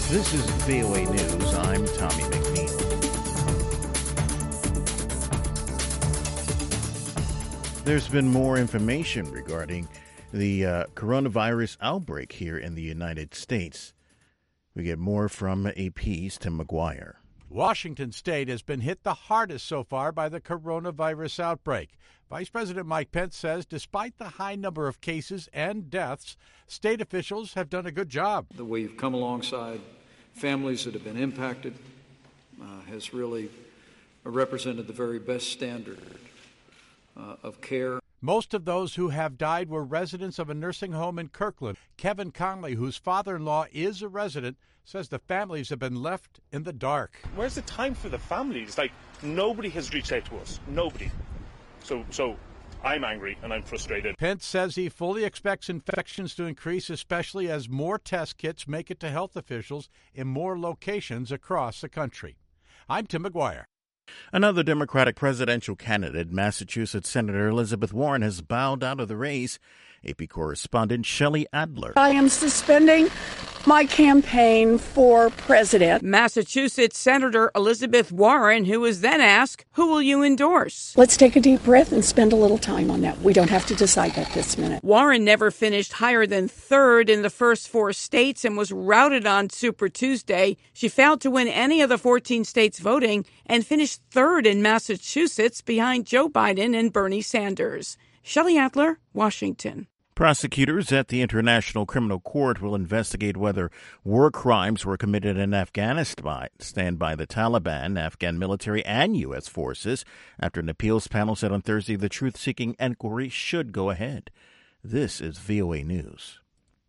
This is VOA News. I'm Tommy McNeil. There's been more information regarding the coronavirus outbreak here in the United States. We get more from AP's Tim McGuire. Washington State has been hit the hardest so far by the coronavirus outbreak. Vice President Mike Pence says despite the high number of cases and deaths, state officials have done a good job. The way you've come alongside families that have been impacted has really represented the very best standard of care. Most of those who have died were residents of a nursing home in Kirkland. Kevin Conley, whose father-in-law is a resident, says the families have been left in the dark. Where's the time for the families? Like, nobody has reached out to us. Nobody. So I'm angry and I'm frustrated. Pence says he fully expects infections to increase, especially as more test kits make it to health officials in more locations across the country. I'm Tim McGuire. Another Democratic presidential candidate, Massachusetts Senator Elizabeth Warren, has bowed out of the race. AP correspondent Shelley Adler. I am suspending my campaign for president. Massachusetts Senator Elizabeth Warren, who was then asked, who will you endorse? Let's take a deep breath and spend a little time on that. We don't have to decide that this minute. Warren never finished higher than third in the first 4 states and was routed on Super Tuesday. She failed to win any of the 14 states voting and finished third in Massachusetts behind Joe Biden and Bernie Sanders. Shelley Adler, Washington. Prosecutors at the International Criminal Court will investigate whether war crimes were committed in Afghanistan by the Taliban, Afghan military, and U.S. forces after an appeals panel said on Thursday the truth-seeking inquiry should go ahead. This is VOA News.